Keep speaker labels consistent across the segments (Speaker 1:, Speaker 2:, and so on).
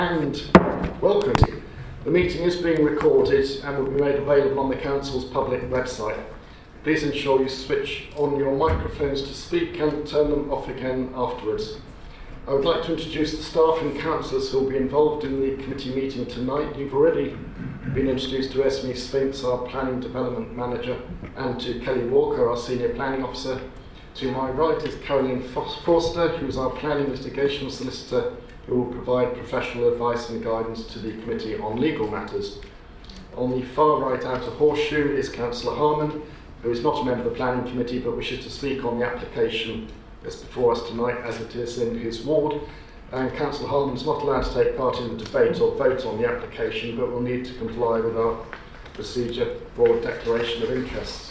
Speaker 1: And welcome. The meeting is being recorded and will be made available on the Council's public website. Please ensure you switch on your microphones to speak and turn them off again afterwards. I would like to introduce the staff and councillors who will be involved in the committee meeting tonight. You've already been introduced to Esme Spinks, our Planning Development Manager, and to Kelly Walker, our Senior Planning Officer. To my right is Caroline Forster, who is our Planning Litigation Solicitor, who will provide professional advice and guidance to the committee on legal matters. On the far right outer horseshoe is Councillor Harman, who is not a member of the Planning Committee but wishes to speak on the application that's before us tonight as it is in his ward. And Councillor Harman is not allowed to take part in the debate or vote on the application but will need to comply with our procedure for declaration of interests.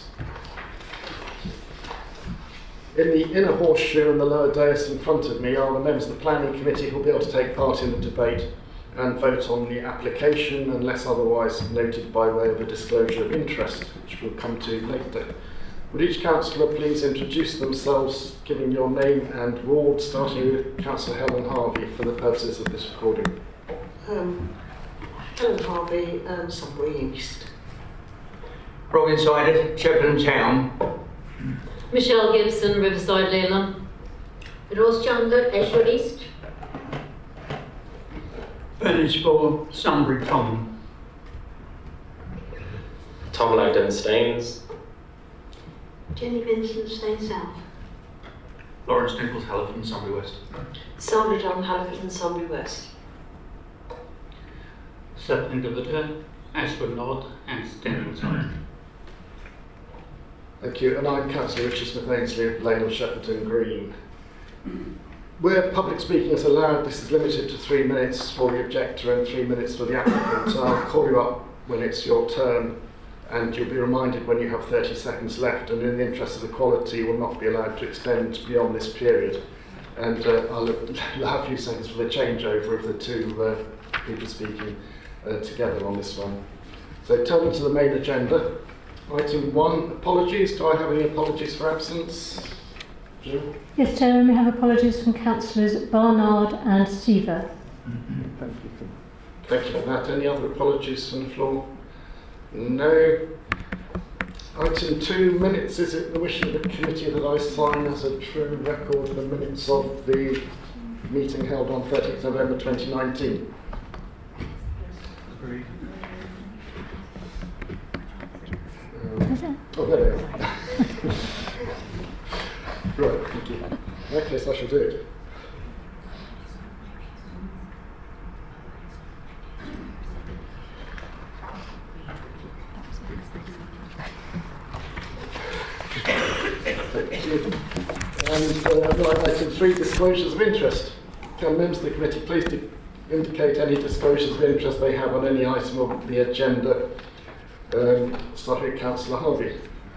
Speaker 1: In the inner horseshoe and the lower dais in front of me are the members of the Planning Committee who will be able to take part in the debate and vote on the application unless otherwise noted by way of a disclosure of interest, which we'll come to later. Would each councillor please introduce themselves, giving your name and ward, starting with Councillor Helen Harvey for the purposes of this recording.
Speaker 2: Helen Harvey, Sunbury East.
Speaker 3: Robin Sided, Cheltenham Town.
Speaker 4: Michelle Gibson, Riverside Leyland.
Speaker 5: Rose Chandler, Ashford East.
Speaker 6: Bernard Spore, Sunbury Common.
Speaker 7: Tom Langdon, Staines.
Speaker 5: Jenny Vincent, Staines South.
Speaker 8: Lawrence Nichols, Halliford, Sunbury West.
Speaker 2: Sandra John, Halliford, Sunbury West.
Speaker 6: Seth Individual, Ashford North and Stenham South.
Speaker 1: Thank you. And I'm Councillor Richard Smith-Ainsley of Leyland, Shepperton Green. Where public speaking is allowed, this is limited to 3 minutes for the objector and 3 minutes for the applicant. I'll call you up when it's your turn and you'll be reminded when you have 30 seconds left, and in the interest of equality you will not be allowed to extend beyond this period. And I'll allow a few seconds for the changeover of the two people speaking together on this one. So turning to the main agenda. Item 1, apologies. Do I have any apologies for absence? Jill?
Speaker 9: Yes, Chairman, we have apologies from Councillors Barnard and Seaver.
Speaker 1: Thank you for that. Any other apologies from the floor? No. Item 2, minutes. Is it the wish of the committee that I sign as a true record the minutes of the meeting held on 30th November 2019?
Speaker 8: Agreed.
Speaker 1: Oh, there we are. Right, thank you. In that case, I shall do it. Thank you. And item 3, disclosures of interest. Can members of the committee please indicate any disclosures of interest they have on any item of the agenda? Starting with Councillor Harvey.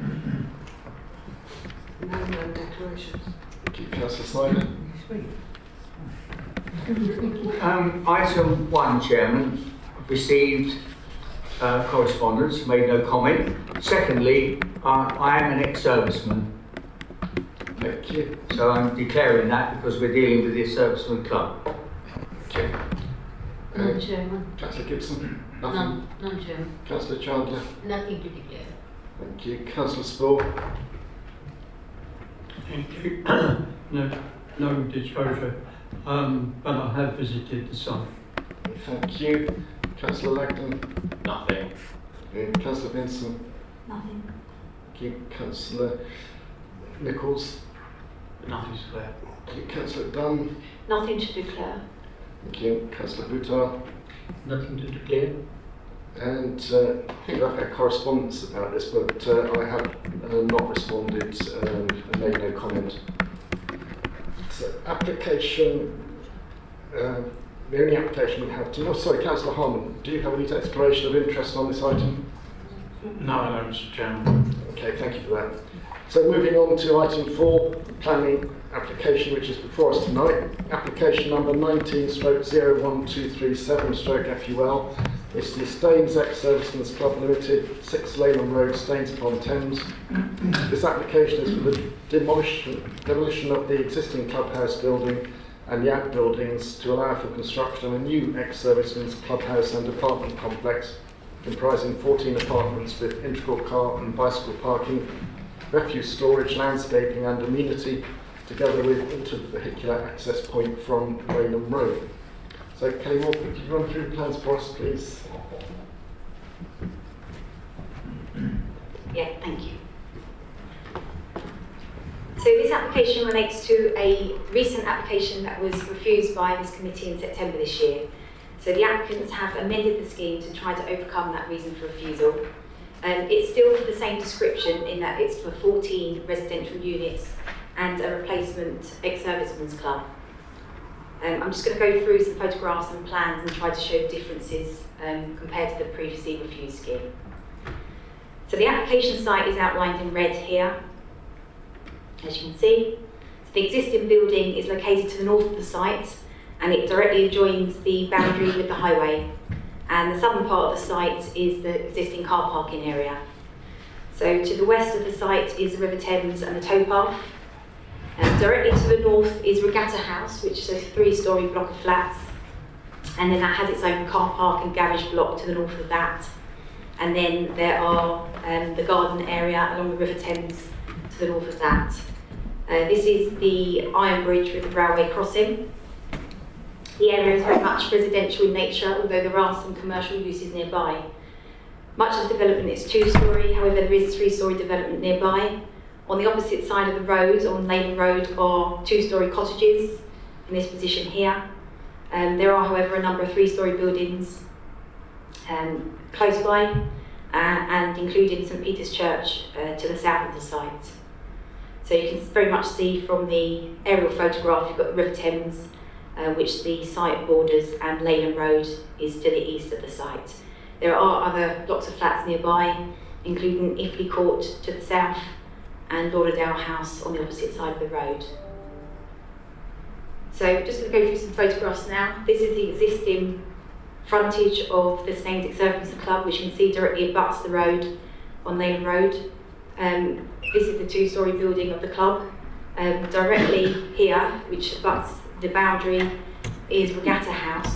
Speaker 2: No declarations.
Speaker 1: Thank you, Councillor Snyder.
Speaker 3: Item 1, Chairman, received correspondence, made no comment. Secondly, I am an ex-serviceman.
Speaker 1: Thank you.
Speaker 3: So I'm declaring that because we're dealing with the Serviceman Club.
Speaker 1: Okay.
Speaker 4: None, Chairman.
Speaker 1: Councillor Gibson? Nothing?
Speaker 4: None, Chairman.
Speaker 1: Councillor Chandler?
Speaker 5: Nothing to declare.
Speaker 1: Thank you. Councillor Spore?
Speaker 6: Thank you. No disclosure, but I have visited the site.
Speaker 1: Thank you. Councillor Langdon?
Speaker 7: Nothing.
Speaker 1: Councillor Vincent?
Speaker 5: Nothing.
Speaker 1: Thank you. Councillor Nichols?
Speaker 8: Nothing to declare.
Speaker 1: Thank you. Councillor Dunn?
Speaker 2: Nothing to declare.
Speaker 1: Thank you. Councillor Buttar?
Speaker 6: Nothing to declare.
Speaker 1: And I think I've had correspondence about this, but I have not responded and made no comment. So, application, the only application we have to... Oh, sorry, Councillor Harman, do you have any declaration of interest on this item?
Speaker 8: No, I don't, Mr. Chairman.
Speaker 1: Okay, thank you for that. So moving on to item 4, planning application, which is before us tonight. Application number 19/01237/FUL. It's the Staines Ex-Servicemen's Club Limited, 6 Leyland Road, Staines upon Thames. This application is for the demolition of the existing clubhouse building and the outbuildings to allow for construction of a new ex-servicemen's clubhouse and apartment complex comprising 14 apartments with integral car and bicycle parking, refuse storage, landscaping and amenity, together with inter-vehicular access point from Raynham Road. So Kelly Walker, could you run through the plans for us, please?
Speaker 10: Yeah, thank you. So this application relates to a recent application that was refused by this committee in September this year. So the applicants have amended the scheme to try to overcome that reason for refusal. It's still the same description in that it's for 14 residential units and a replacement ex-servicemen's club. I'm just going to go through some photographs and plans and try to show differences compared to the previously refused scheme. So the application site is outlined in red here, as you can see. So the existing building is located to the north of the site and it directly adjoins the boundary with the highway. And the southern part of the site is the existing car parking area. So to the west of the site is the River Thames and the towpath. Directly to the north is Regatta House, which is a 3-storey block of flats. And then that has its own car park and garage block to the north of that. And then there are the garden area along the River Thames to the north of that. This is the Iron Bridge with the railway crossing. The area is very much residential in nature, although there are some commercial uses nearby. Much of the development is 2-storey, however there is 3-storey development nearby. On the opposite side of the road, on Leyland Road, are 2-storey cottages in this position here. There are, however, a number of 3-storey buildings close by, and including St Peter's Church to the south of the site. So you can very much see from the aerial photograph, you've got the River Thames, which the site borders, and Leyland Road is to the east of the site. There are other blocks of flats nearby, including Ifley Court to the south, and Lauderdale House on the opposite side of the road. So just going to go through some photographs now. This is the existing frontage of the Staines Ex-Servicemen's Club, which you can see directly abuts the road on Leyland Road. This is the 2-storey building of the club. Directly here, which abuts the boundary, is Regatta House.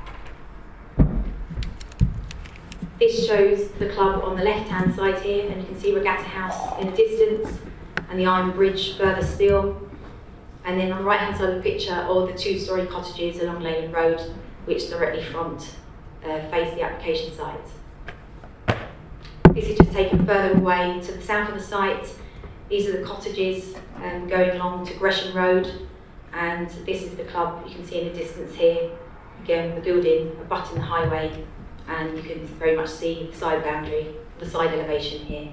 Speaker 10: This shows the club on the left-hand side here, and you can see Regatta House in the distance, and the Iron Bridge further still. And then on the right-hand side of the picture are the 2-storey cottages along Leyland Road, which directly face the application site. This is just taken further away to the south of the site. These are the cottages going along to Gresham Road, and this is the club you can see in the distance here. Again, the building abutting the highway, and you can very much see the side boundary, the side elevation here.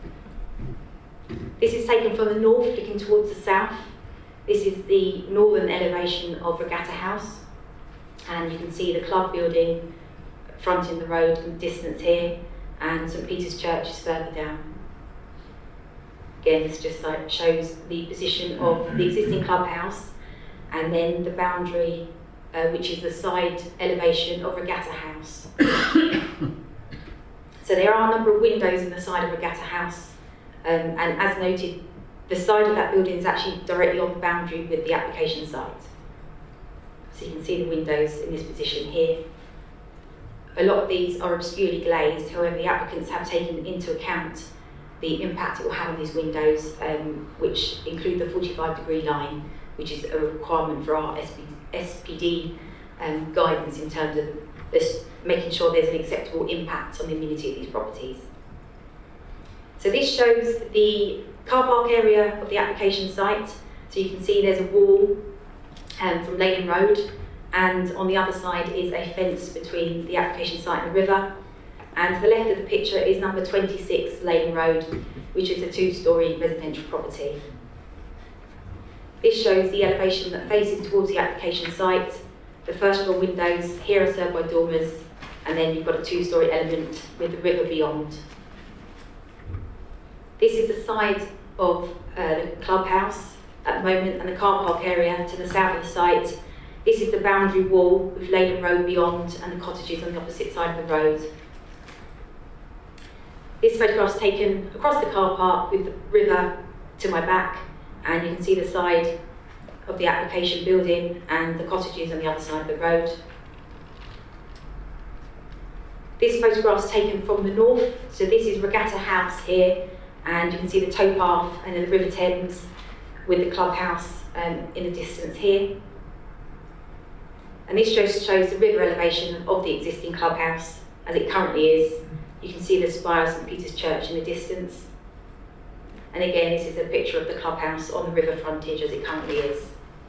Speaker 10: This is taken from the north, looking towards the south. This is the northern elevation of Regatta House, and you can see the club building fronting the road in the distance here, and St Peter's Church is further down. Again, this just shows the position of the existing clubhouse, and then the boundary, which is the side elevation of Regatta House. So there are a number of windows in the side of Regatta House, and as noted, the side of that building is actually directly on the boundary with the application site. So you can see the windows in this position here. A lot of these are obscurely glazed, however the applicants have taken into account the impact it will have on these windows, which include the 45-degree line, which is a requirement for our SPD guidance in terms of this, making sure there's an acceptable impact on the amenity of these properties. So this shows the car park area of the application site. So you can see there's a wall from Leyland Road, and on the other side is a fence between the application site and the river. And to the left of the picture is number 26 Leyland Road, which is a 2-storey residential property. This shows the elevation that faces towards the application site. The first floor windows here are served by dormers, and then you've got a 2-storey element with the river beyond. This is the side of the clubhouse at the moment, and the car park area to the south of the site. This is the boundary wall with Leyland Road beyond and the cottages on the opposite side of the road. This photograph is taken across the car park with the river to my back, and you can see the side of the application building and the cottages on the other side of the road. This photograph is taken from the north, so this is Regatta House here, and you can see the towpath and then the River Thames with the clubhouse in the distance here. And this shows the river elevation of the existing clubhouse as it currently is. You can see the spire of St Peter's Church in the distance. And again, this is a picture of the clubhouse on the river frontage as it currently is.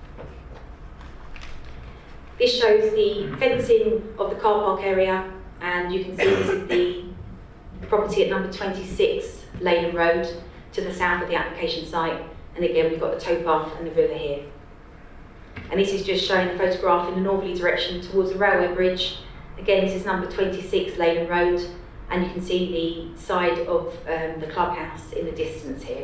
Speaker 10: This shows the fencing of the car park area, and you can see this is the property at number 26 Leyland Road to the south of the application site. And again, we've got the towpath and the river here. And this is just showing the photograph in the northerly direction towards the railway bridge. Again, this is number 26 Leyland Road, and you can see the side of the clubhouse in the distance here.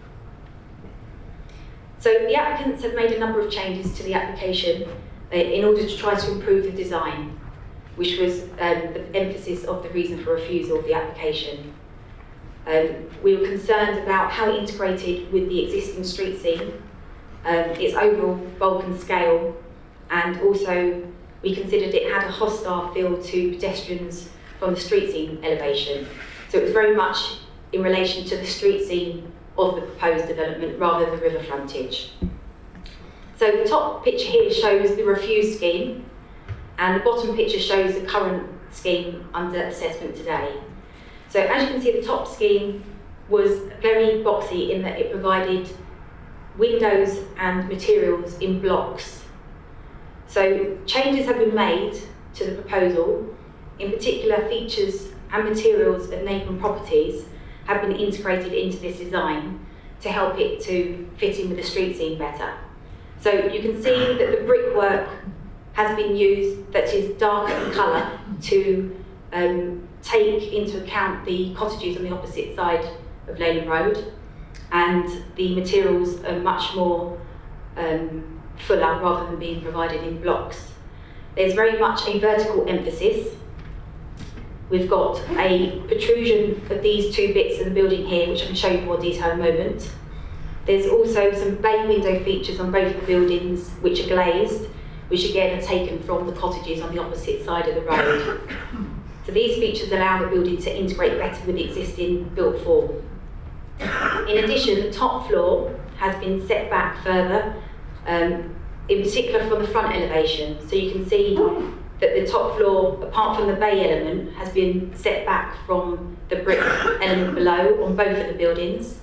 Speaker 10: So the applicants have made a number of changes to the application in order to try to improve the design, which was the emphasis of the reason for refusal of the application. We were concerned about how it integrated with the existing street scene, its overall bulk and scale, and also we considered it had a hostile feel to pedestrians from the street scene elevation. So it was very much in relation to the street scene of the proposed development rather than the river frontage. So the top picture here shows the refused scheme, and the bottom picture shows the current scheme under assessment today. So as you can see, the top scheme was very boxy in that it provided windows and materials in blocks. So changes have been made to the proposal. In particular, features and materials of neighbouring properties have been integrated into this design to help it to fit in with the street scene better. So you can see that the brickwork has been used that is darker in colour to take into account the cottages on the opposite side of Leyland Road, and the materials are much more fuller rather than being provided in blocks. There's very much a vertical emphasis. We've got a protrusion of these two bits of the building here, which I can show you in more detail in a moment. There's also some bay window features on both the buildings, which are glazed, which again are taken from the cottages on the opposite side of the road. So these features allow the building to integrate better with the existing built form. In addition, the top floor has been set back further, in particular from the front elevation. So you can see that the top floor, apart from the bay element, has been set back from the brick element below on both of the buildings.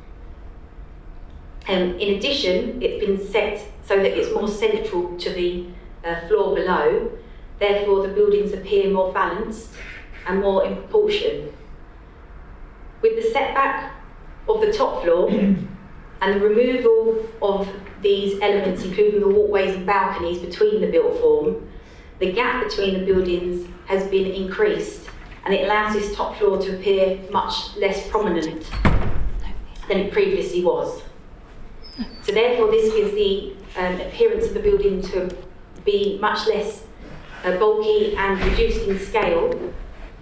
Speaker 10: In addition, it's been set so that it's more central to the floor below. Therefore, the buildings appear more balanced and more in proportion. With the setback of the top floor and the removal of these elements, including the walkways and balconies between the built form, the gap between the buildings has been increased, and it allows this top floor to appear much less prominent than it previously was. So therefore, this gives the appearance of the building to be much less bulky and reduced in scale.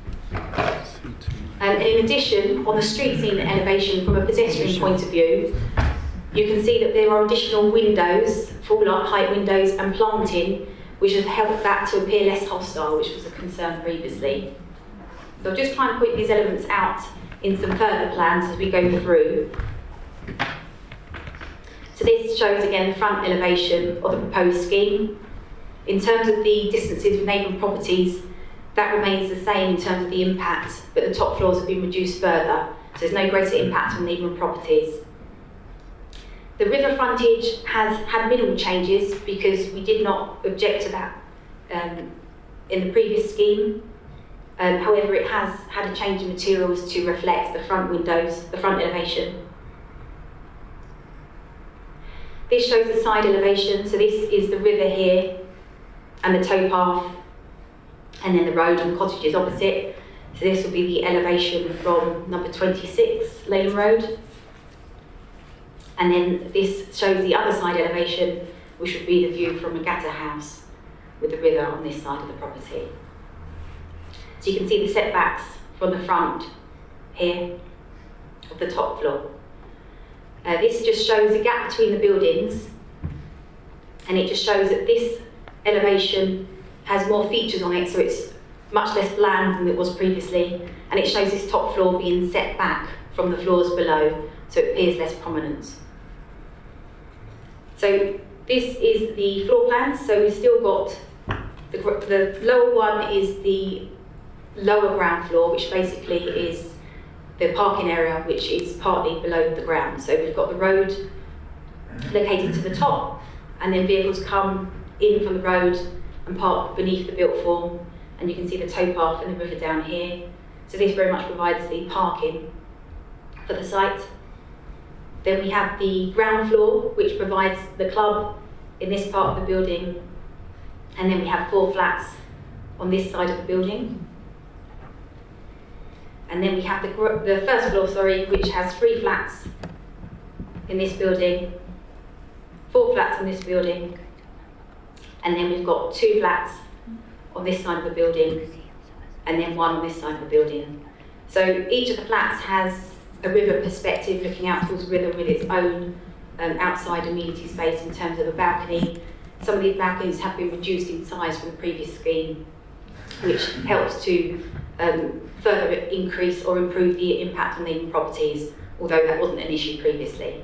Speaker 10: And in addition, on the street scene elevation from a pedestrian point of view, you can see that there are additional windows, full height windows and planting, which have helped that to appear less hostile, which was a concern previously. So I'll just try and point these elements out in some further plans as we go through. So this shows again the front elevation of the proposed scheme. In terms of the distances with neighbouring properties, that remains the same in terms of the impact, but the top floors have been reduced further, so there's no greater impact on neighbouring properties. The river frontage has had minimal changes because we did not object to that in the previous scheme. However, it has had a change in materials to reflect the front windows, the front elevation. This shows the side elevation, so this is the river here and the towpath, and then the road and cottages opposite. So this will be the elevation from number 26 Leyland Road. And then this shows the other side elevation, which would be the view from Regatta House with the river on this side of the property. So you can see the setbacks from the front here of the top floor. This just shows the gap between the buildings and it just shows that this elevation has more features on it, so it's much less bland than it was previously, and it shows this top floor being set back from the floors below, so it appears less prominent. So this is the floor plan, so we've still got the lower one is the lower ground floor, which basically is the parking area, which is partly below the ground. So we've got the road located to the top, and then vehicles come in from the road and park beneath the built form, and you can see the towpath and the river down here. So this very much provides the parking for the site. Then we have the ground floor, which provides the club in this part of the building, and then we have 4 flats on this side of the building. And then we have the first floor, which has 3 flats in this building, 4 flats in this building, and then we've got 2 flats on this side of the building, and then 1 on this side of the building. So each of the flats has a river perspective looking out towards the river with its own outside amenity space in terms of a balcony. Some of these balconies have been reduced in size from the previous scheme, which helps to further increase or improve the impact on neighbouring properties, although that wasn't an issue previously.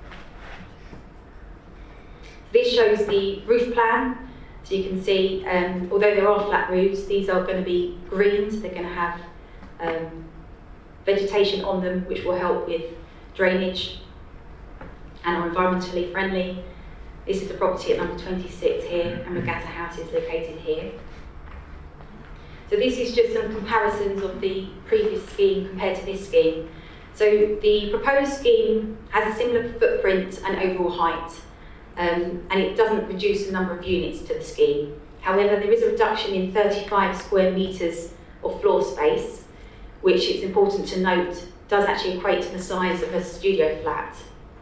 Speaker 10: This shows the roof plan. So you can see, although there are flat roofs, these are going to be greened. They're going to have vegetation on them, which will help with drainage and are environmentally friendly. This is the property at number 26 here, and Regatta House is located here. So this is just some comparisons of the previous scheme compared to this scheme. So the proposed scheme has a similar footprint and overall height, and it doesn't reduce the number of units to the scheme. However, there is a reduction in 35 square metres of floor space, which it's important to note does actually equate to the size of a studio flat.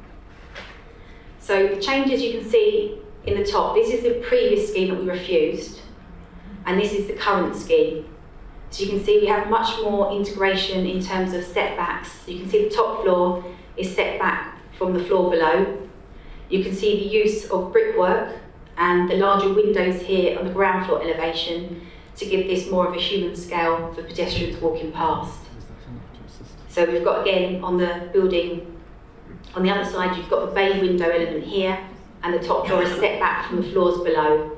Speaker 10: So the changes you can see in the top, this is the previous scheme that we refused, and this is the current scheme. So you can see we have much more integration in terms of setbacks. You can see the top floor is set back from the floor below. You can see the use of brickwork and the larger windows here on the ground floor elevation to give this more of a human scale for pedestrians walking past. So we've got, again, on the building, on the other side, you've got the bay window element here, and the top floor is set back from the floors below.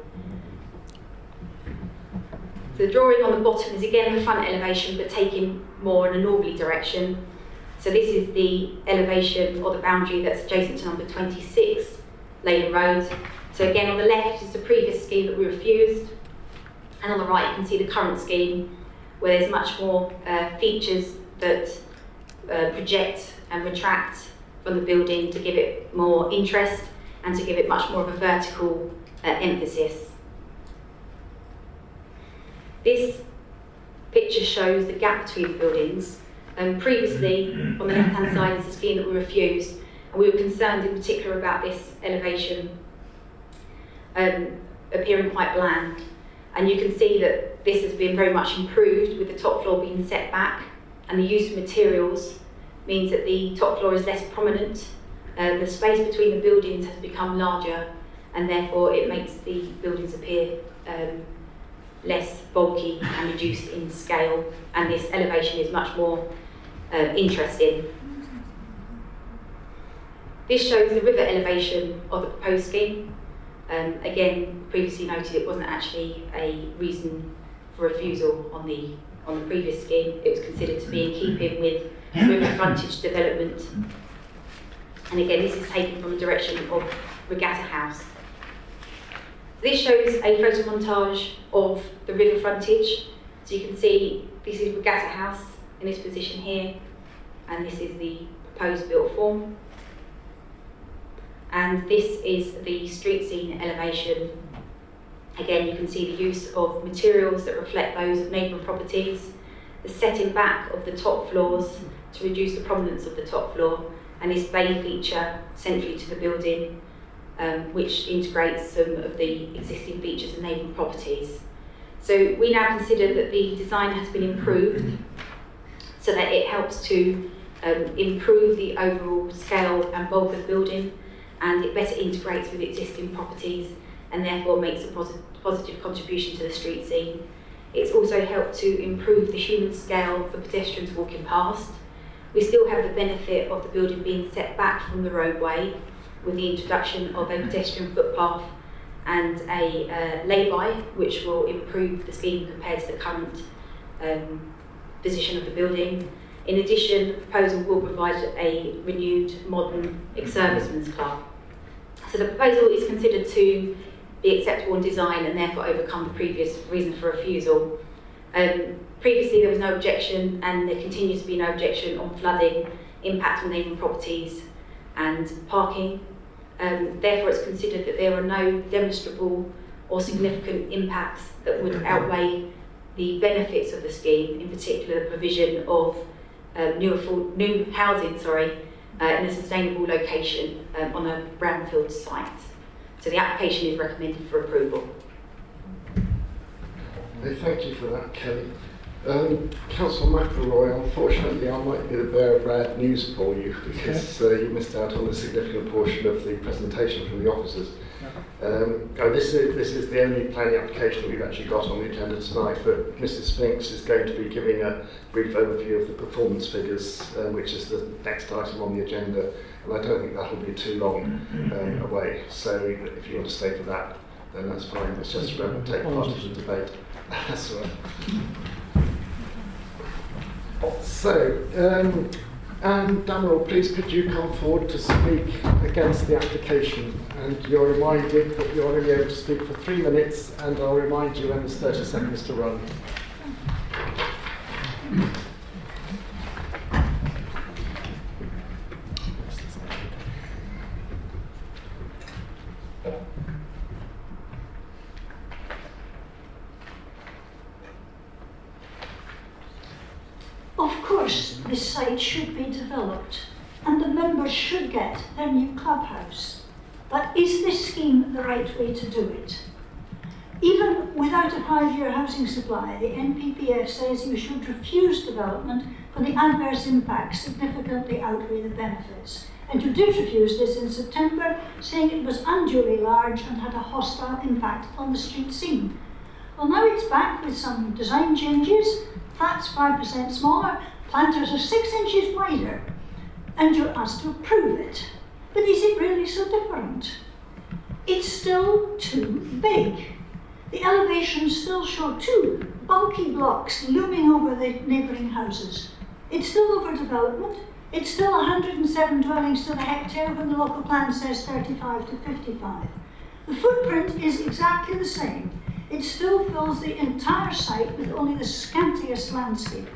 Speaker 10: The drawing on the bottom is again the front elevation, but taken more in a northerly direction. So this is the elevation or the boundary that's adjacent to number 26, Leyland Road. So again, on the left is the previous scheme that we refused, and on the right you can see the current scheme, where there's much more features that project and retract from the building to give it more interest and to give it much more of a vertical emphasis. This picture shows the gap between the buildings. Previously, on the left-hand side is the scheme that we refused, and we were concerned in particular about this elevation appearing quite bland. And you can see that this has been very much improved with the top floor being set back, and the use of materials means that the top floor is less prominent. The space between the buildings has become larger, and therefore it makes the buildings appear less bulky and reduced in scale, and this elevation is much more interesting. This shows the river elevation of the proposed scheme. Again, previously noted it wasn't actually a reason for refusal on the previous scheme. It was considered to be in keeping with river frontage development. And again, this is taken from the direction of Regatta House. This shows a photo montage of the river frontage. So you can see this is Regatta House in this position here, and this is the proposed built form. And this is the street scene elevation. Again, you can see the use of materials that reflect those of neighbouring properties, the setting back of the top floors to reduce the prominence of the top floor, and this bay feature centrally to the building, which integrates some of the existing features of neighbouring properties. So we now consider that the design has been improved so that it helps to improve the overall scale and bulk of the building, and it better integrates with existing properties and therefore makes a positive contribution to the street scene. It's also helped to improve the human scale for pedestrians walking past. We still have the benefit of the building being set back from the roadway with the introduction of a pedestrian footpath and a lay-by, which will improve the scheme compared to the current position of the building. In addition, the proposal will provide a renewed modern ex-servicemen's club. So the proposal is considered to be acceptable in design and therefore overcome the previous reason for refusal. Previously there was no objection, and there continues to be no objection on flooding, impact on neighbouring properties and parking. Therefore it's considered that there are no demonstrable or significant impacts that would outweigh the benefits of the scheme, in particular the provision of new housing in a sustainable location on a brownfield site. So the application is recommended for approval.
Speaker 1: Thank you for that, Kelly. Councillor McElroy, unfortunately I might be the bearer of bad news for you, because you missed out on a significant portion of the presentation from the officers. This is the only planning application that we've actually got on the agenda tonight, but Mrs. Spinks is going to be giving a brief overview of the performance figures, which is the next item on the agenda, and I don't think that will be too long away. So if you want to stay for that, then that's fine. It's just to take part in the debate. That's all right. So, Anne Damerel, please could you come forward to speak against the application? And you're reminded that you're only able to speak for 3 minutes, and I'll remind you when there's 30 seconds to run.
Speaker 5: Of course, this site should be developed and the members should get their new clubhouse. But is this scheme the right way to do it? Even without a 5-year housing supply, the NPPF says you should refuse development when the adverse impacts significantly outweigh the benefits. And you did refuse this in September, saying it was unduly large and had a hostile impact on the street scene. Well, now it's back with some design changes. Flats 5% smaller, planters are 6 inches wider, and you're asked to approve it. But is it really so different? It's still too big. The elevations still show 2 bulky blocks looming over the neighbouring houses. It's still overdevelopment. It's still 107 dwellings to the hectare when the local plan says 35 to 55. The footprint is exactly the same. It still fills the entire site with only the scantiest landscaping.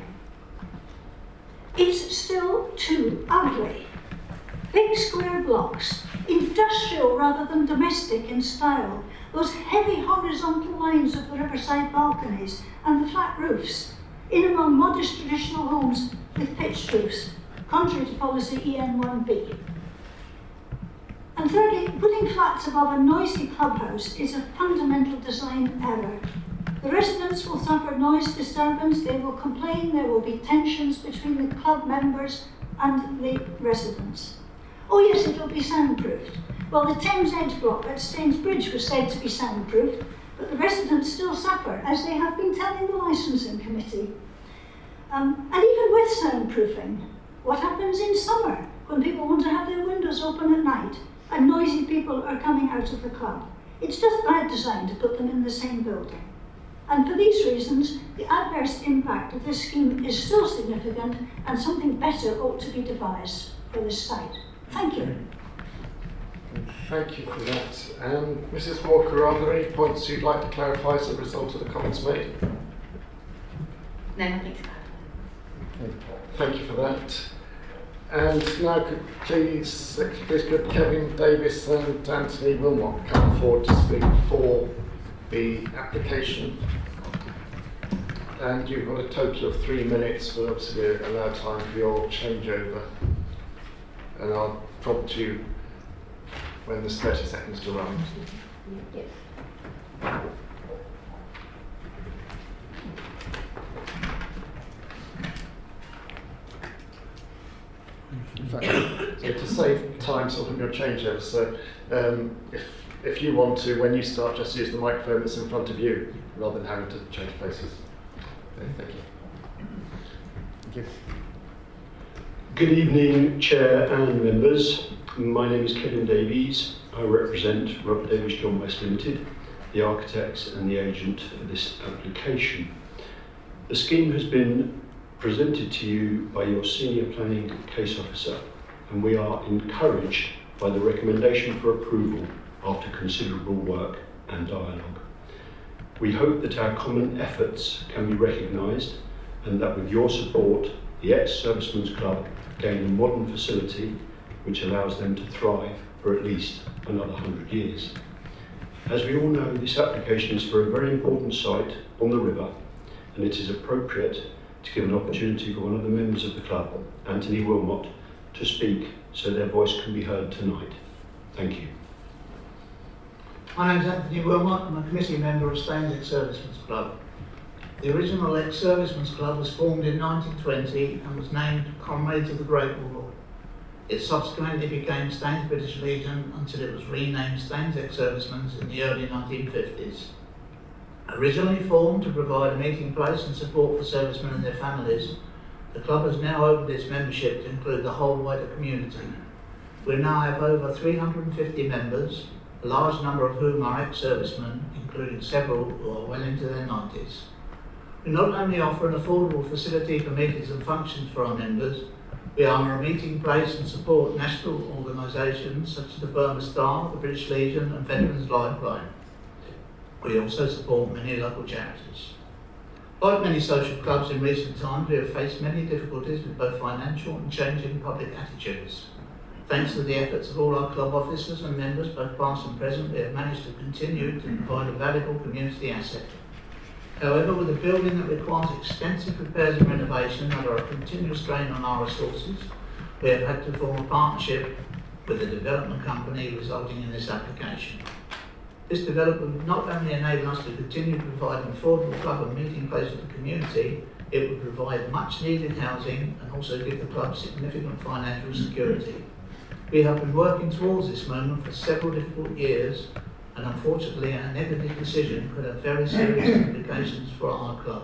Speaker 5: It's still too ugly. Big square blocks, industrial rather than domestic in style, those heavy horizontal lines of the riverside balconies and the flat roofs, in among modest traditional homes with pitched roofs, contrary to policy EN1B. And thirdly, putting flats above a noisy clubhouse is a fundamental design error. The residents will suffer noise disturbance, they will complain, there will be tensions between the club members and the residents. Oh yes, it will be soundproofed. Well, the Thames Edge block at Staines Bridge was said to be soundproofed, but the residents still suffer, as they have been telling the licensing committee. And even with soundproofing, what happens in summer when people want to have their windows open at night and noisy people are coming out of the club? It's just bad design to put them in the same building. And for these reasons, the adverse impact of this scheme is still significant, and something better ought to be devised for this site. Thank you.
Speaker 1: Thank you for that. Mrs. Walker, are there any points you'd like to clarify as a result of the comments made?
Speaker 10: No, nothing to clarify.
Speaker 1: Thank you for that. And now please could Kevin Davis and Anthony Wilmot come forward to speak for the application. And you've got a total of 3 minutes, but obviously allow time for your changeover. And I'll prompt you when there's 30 seconds to run.
Speaker 5: Yes.
Speaker 1: In fact, so to save time sort of your changeover, so if if you want to, when you start, just use the microphone that's in front of you, rather than having to change places. Okay, thank you. Thank you.
Speaker 11: Good evening, Chair and members. My name is Kevin Davies. I represent Robert Davies John West Limited, the architects and the agent for this application. The scheme has been presented to you by your senior planning case officer, and we are encouraged by the recommendation for approval after considerable work and dialogue. We hope that our common efforts can be recognised and that with your support, the ex-Servicemen's Club gain a modern facility which allows them to thrive for at least another 100 years. As we all know, this application is for a very important site on the river, and it is appropriate to give an opportunity for one of the members of the club, Anthony Wilmot, to speak so their voice can be heard tonight. Thank you.
Speaker 12: My name is Anthony Wilmot. I'm a committee member of Staines Ex-Servicemen's Club. The original Ex-Servicemen's Club was formed in 1920 and was named Comrades of the Great War. It subsequently became Staines British Legion until it was renamed Staines Ex-Servicemen's in the early 1950s. Originally formed to provide a meeting place and support for servicemen and their families, the club has now opened its membership to include the whole wider community. We now have over 350 members, a large number of whom are ex-servicemen, including several who are well into their 90s. We not only offer an affordable facility for meetings and functions for our members, we are a meeting place and support national organisations such as the Burma Star, the British Legion and Veterans Lifeline. We also support many local charities. Like many social clubs in recent times, we have faced many difficulties with both financial and changing public attitudes. Thanks to the efforts of all our club officers and members, both past and present, we have managed to continue to provide a valuable community asset. However, with a building that requires extensive repairs and renovation that are a continual strain on our resources, we have had to form a partnership with a development company, resulting in this application. This development would not only enable us to continue to provide an affordable club and meeting place for the community, it would provide much needed housing and also give the club significant financial security. We have been working towards this moment for several difficult years, and unfortunately our negative decision could have very serious implications for our club.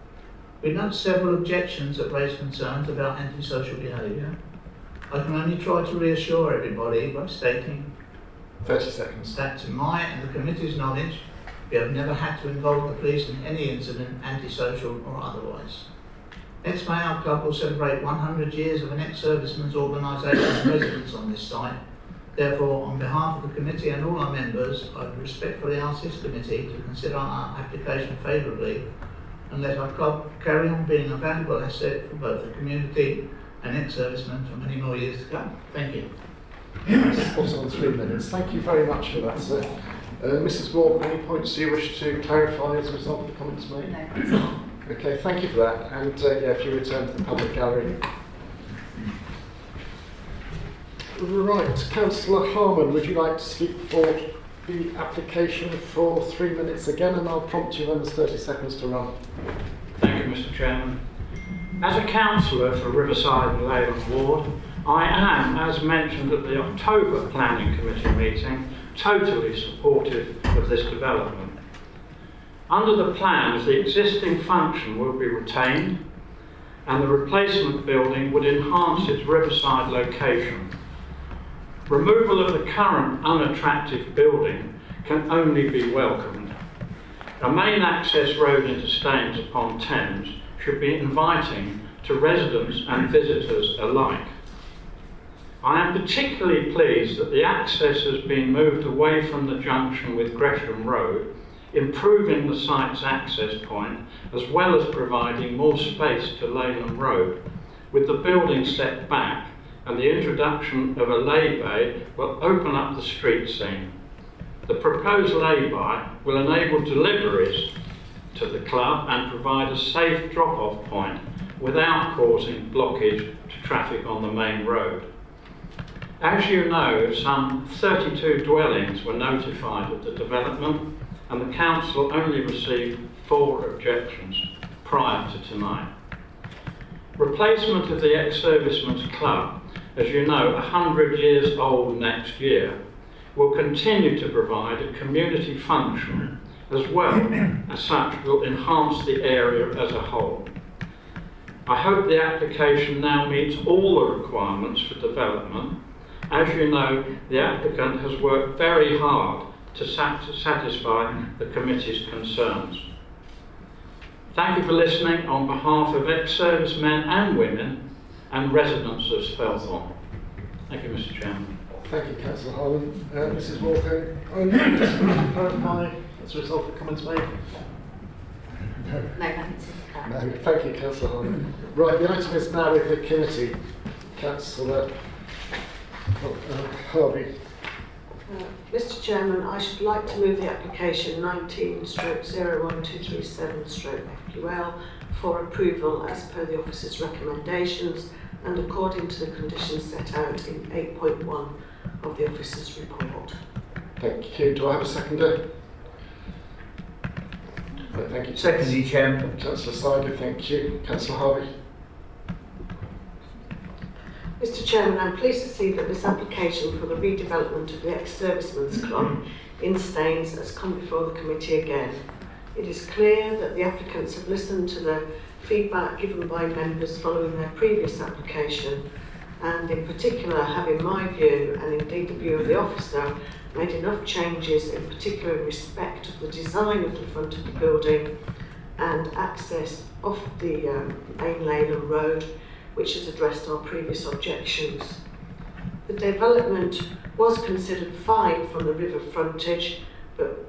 Speaker 12: We note several objections that raise concerns about antisocial behaviour. I can only try to reassure everybody by stating
Speaker 1: 30 seconds.
Speaker 12: That to my and the committee's knowledge, we have never had to involve the police in any incident, antisocial or otherwise. Next May, our club will celebrate 100 years of an ex-servicemen's organisation's residence on this site. Therefore, on behalf of the committee and all our members, I would respectfully ask this committee to consider our application favourably and let our club carry on being a valuable asset for both the community and ex-servicemen for many more years to come. Thank you.
Speaker 1: Spot on 3 minutes. Thank you very much for that, sir. Mrs. Ward, any points you wish to clarify as a result of the comments made?
Speaker 2: No.
Speaker 1: Okay, thank you for that. And yeah, if you return to the public gallery. Right, Councillor Harman, would you like to speak for the application for 3 minutes again? And I'll prompt you when there's 30 seconds to run.
Speaker 8: Thank you, Mr. Chairman. As a councillor for Riverside and Leyland Ward, I am, as mentioned at the October Planning Committee meeting, totally supportive of this development. Under the plans, the existing function will be retained and the replacement building would enhance its riverside location. Removal of the current unattractive building can only be welcomed. A main access road into Staines upon Thames should be inviting to residents and visitors alike. I am particularly pleased that the access has been moved away from the junction with Gresham Road, improving the site's access point, as well as providing more space to Leyland Road, with the building set back, and the introduction of a lay-by will open up the street scene. The proposed lay-by will enable deliveries to the club and provide a safe drop-off point without causing blockage to traffic on the main road. As you know, some 32 dwellings were notified of the development, and the council only received 4 objections prior to tonight. Replacement of the ex-servicemen's club, as you know, 100 years old next year, will continue to provide a community function as well as such will enhance the area as a whole. I hope the application now meets all the requirements for development. As you know, the applicant has worked very hard to satisfy the committee's concerns. Thank you for listening on behalf of ex-servicemen and women and residents of Spelthorne. Thank you, Mr. Chairman.
Speaker 1: Thank you, Councillor Harlan. Mrs. Walker, just to clarify as a result of comments made?
Speaker 10: No, nothing to
Speaker 1: No, thank you, Councillor Harlan. Right, the item is now with the committee. Councillor Harvey.
Speaker 2: Mr. Chairman, I should like to move the application 19/01237/FQL for approval as per the officer's recommendations and according to the conditions set out in 8.1 of the officer's report.
Speaker 1: Thank you. Do I have a seconder? Thank you.
Speaker 3: Secondly, Chairman.
Speaker 1: Councillor Sider, thank you. Councillor Harvey.
Speaker 2: Mr. Chairman, I'm pleased to see that this application for the redevelopment of the ex-servicemen's club in Staines has come before the committee again. It is clear that the applicants have listened to the feedback given by members following their previous application, and in particular have, in my view, and indeed the view of the officer, made enough changes, in particular in respect of the design of the front of the building and access off the main Leyland Road, which has addressed our previous objections. The development was considered fine from the river frontage, but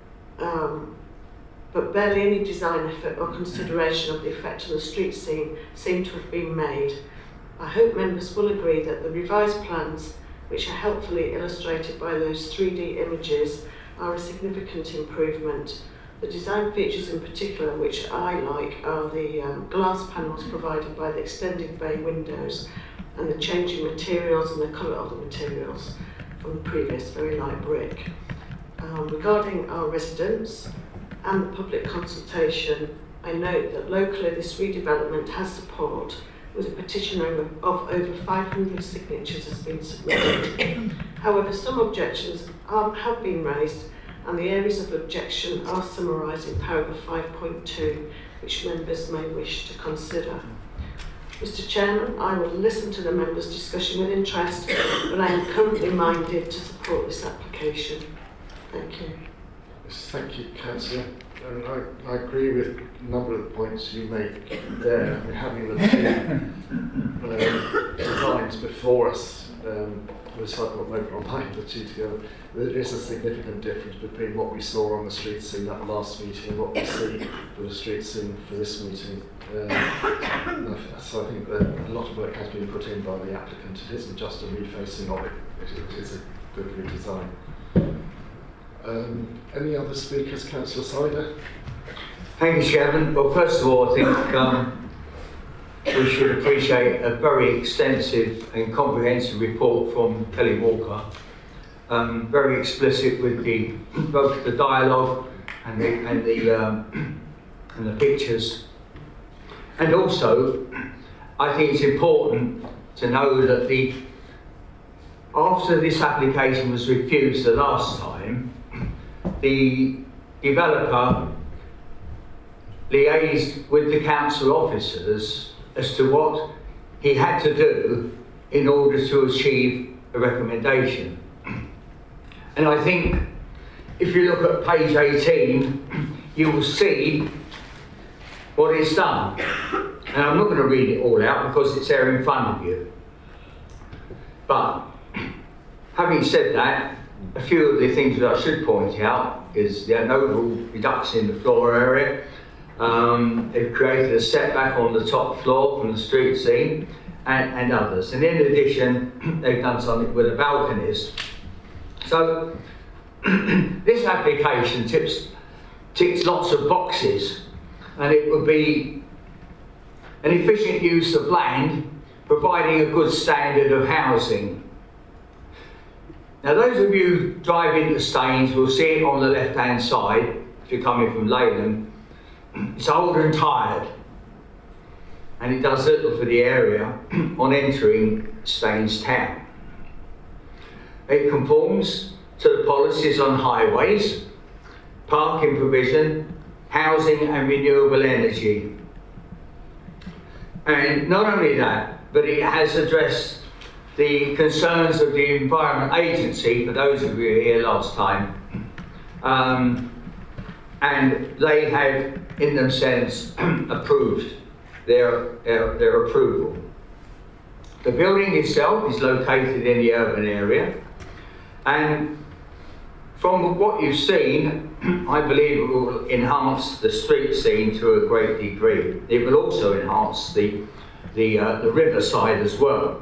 Speaker 2: barely any design effort or consideration of the effect on the street scene seemed to have been made. I hope members will agree that the revised plans, which are helpfully illustrated by those 3D images, are a significant improvement. The design features in particular, which I like, are the glass panels provided by the extended bay windows and the changing materials and the colour of the materials from the previous very light brick. Regarding our residents and the public consultation, I note that locally this redevelopment has support, with a petition of over 500 signatures has been submitted. However, some objections have been raised, and the areas of objection are summarised in paragraph 5.2, which members may wish to consider. Mr. Chairman, I will listen to the members' discussion with interest, but I am currently minded to support this application. Thank you.
Speaker 1: Yes, thank you, Councillor. And I agree with a number of the points you make there. I mean, having the two designs before us, which I've got over online, the two together, there is a significant difference between what we saw on the street scene that last meeting and what we see for the street scene for this meeting. So I think that a lot of work has been put in by the applicant. It isn't just a refacing of it, it is a good redesign. Any other speakers? Councillor Sider.
Speaker 3: Thank you, Chairman. Well, first of all, I think we should appreciate a very extensive and comprehensive report from Kelly Walker. Very explicit with both the dialogue and the pictures. And also, I think it's important to know that after this application was refused the last time, the developer liaised with the council officers as to what he had to do in order to achieve a recommendation. And I think if you look at page 18, you will see what is done. And I'm not going to read it all out because it's there in front of you. But having said that, a few of the things that I should point out is an overall reduction in the floor area. They've created a setback on the top floor from the street scene and others. And in addition, they've done something with the balconies. So this application ticks lots of boxes, and it would be an efficient use of land, providing a good standard of housing. Now, those of you driving to Staines will see it on the left-hand side, if you're coming from Leyland. It's old and tired, and it does little for the area on entering Staines town. It conforms to the policies on highways, parking provision, housing and renewable energy. And not only that, but it has addressed the concerns of the Environment Agency, for those of you who were here last time. And they have, in themselves, approved their approval. The building itself is located in the urban area, and from what you've seen, I believe it will enhance the street scene to a great degree. It will also enhance the riverside as well.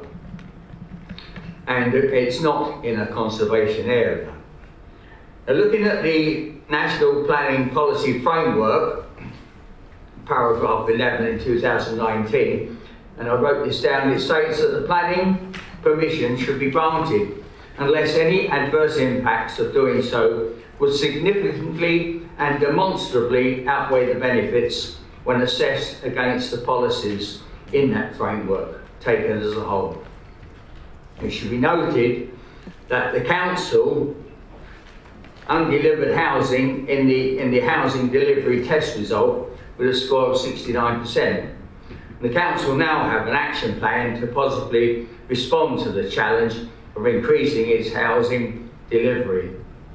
Speaker 3: And it's not in a conservation area. Now, looking at the National Planning Policy Framework, paragraph 11 in 2019, and I wrote this down, it states that the planning permission should be granted unless any adverse impacts of doing so would significantly and demonstrably outweigh the benefits when assessed against the policies in that framework, taken as a whole. It should be noted that the council undelivered housing in the housing delivery test result with a score of 69%. The council now have an action plan to positively respond to the challenge of increasing its housing delivery.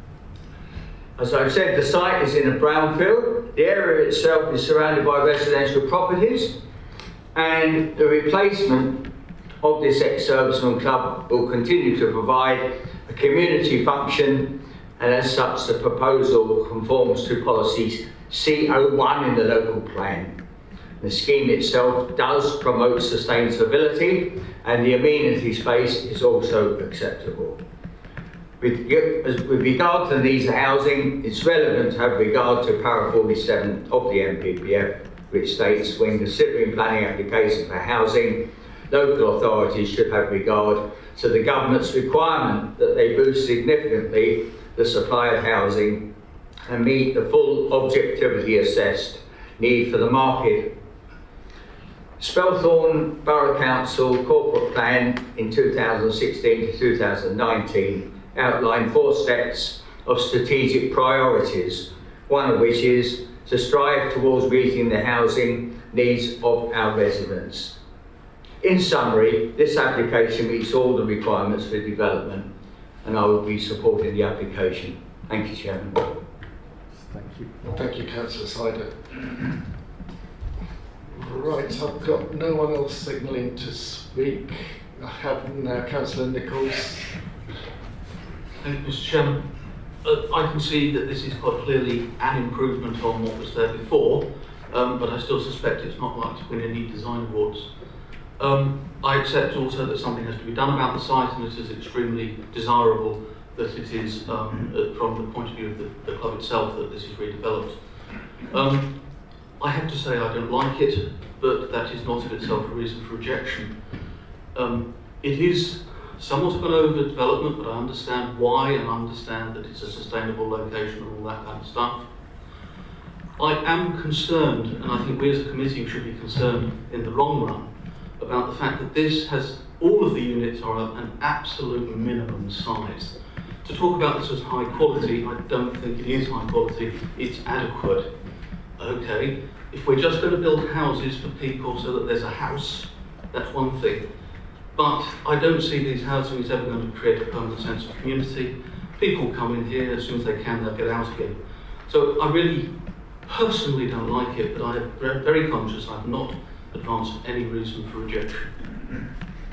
Speaker 3: As I've said, the site is in a brownfield. The area itself is surrounded by residential properties, and the replacement of this ex-serviceman club will continue to provide a community function, and as such the proposal conforms to policy C01 in the local plan. The scheme itself does promote sustainability, and the amenity space is also acceptable. With regard to needs of housing, it's relevant to have regard to para 47 of the NPPF, which states when considering planning applications for housing, local authorities should have regard to the government's requirement that they boost significantly the supply of housing and meet the full objectivity assessed need for the market. Spelthorne Borough Council Corporate Plan in 2016 to 2019 outlined 4 steps of strategic priorities, one of which is to strive towards meeting the housing needs of our residents. In summary, this application meets all the requirements for development, and I will be supporting the application. Thank you, Chairman.
Speaker 1: Thank you. Thank you, Councillor Sider. Right, I've got no one else signalling to speak. I have now Councillor Nichols.
Speaker 13: Thank you, Mr. Chairman. I can see that this is quite clearly an improvement on what was there before, but I still suspect it's not likely to win any design awards. I accept also that something has to be done about the site, and it is extremely desirable that it is, from the point of view of the club itself, that this is redeveloped. I have to say I don't like it, but that is not in itself a reason for rejection. It is somewhat of an overdevelopment, but I understand why and understand that it's a sustainable location and all that kind of stuff. I am concerned, and I think we as a committee should be concerned in the long run, about the fact that this has, all of the units are an absolute minimum size. To talk about this as high quality, I don't think it is high quality, it's adequate. Okay, if we're just going to build houses for people so that there's a house, that's one thing. But I don't see these housing as ever going to create a permanent sense of community. People come in here, as soon as they can, they'll get out again. So I really personally don't like it, but I am very conscious I've not advanced any reason for rejection.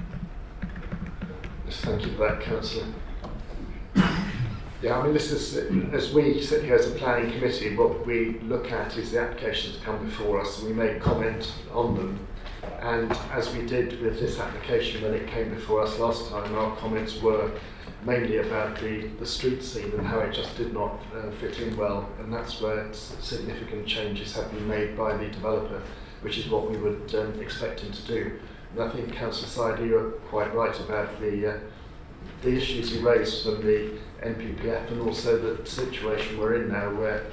Speaker 1: Thank you for that, Councillor. Yeah, I mean, this is, as we sit here as a planning committee, what we look at is the applications that come before us, and we make comment on them. And as we did with this application when it came before us last time, our comments were mainly about the street scene and how it just did not fit in well, and that's where significant changes have been made by the developer, which is what we would expect him to do. And I think Councillor Sider, you're quite right about the issues he raised from the NPPF, and also the situation we're in now where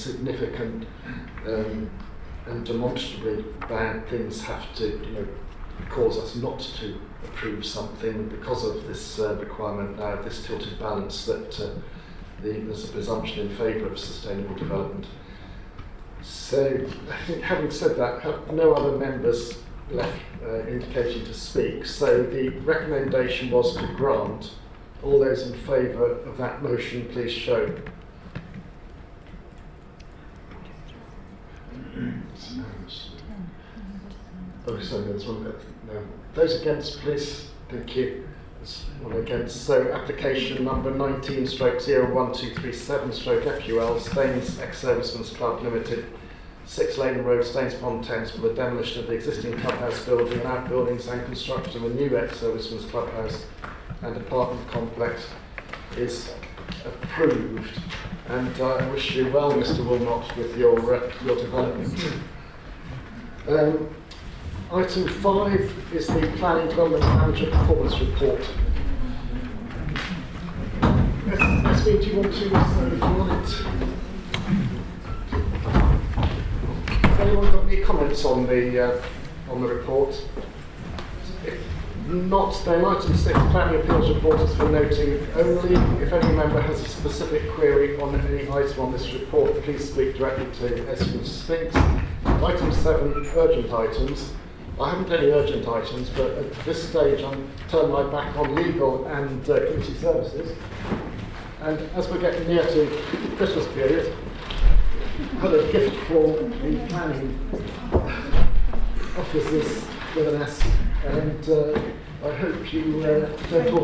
Speaker 1: significant and demonstrably bad things have to cause us not to approve something because of this requirement now, this tilted balance that there's a presumption in favour of sustainable development. So, I think having said that, no other members left indicating to speak. So the recommendation was to grant. All those in favour of that motion, please show. Oh, sorry, there's one. No. Those against, please. Thank you. There's one against. So application number 19/01237/FUL, Staines Ex-Servicemen's Club Limited, 6 Lane Road, Staines upon Thames, for the demolition of the existing clubhouse building and outbuildings and construction of a new ex-servicemen's clubhouse and apartment complex is approved. And I wish you well, Mr. Wilmot, with your development. Item 5 is the Planning Development Manager Performance Report. SB, do you want to say if you want it? Has anyone got any comments on the report? If not, then item 6, Planning Appeals Report, is for noting only. If any member has a specific query on any item on this report, please speak directly to SB Spinks. Item 7, urgent items. I haven't any urgent items, but at this stage I'm turning my back on legal and community services. And as we're getting near to the Christmas period, I had a gift for the planning officers with an S, and I hope you don't all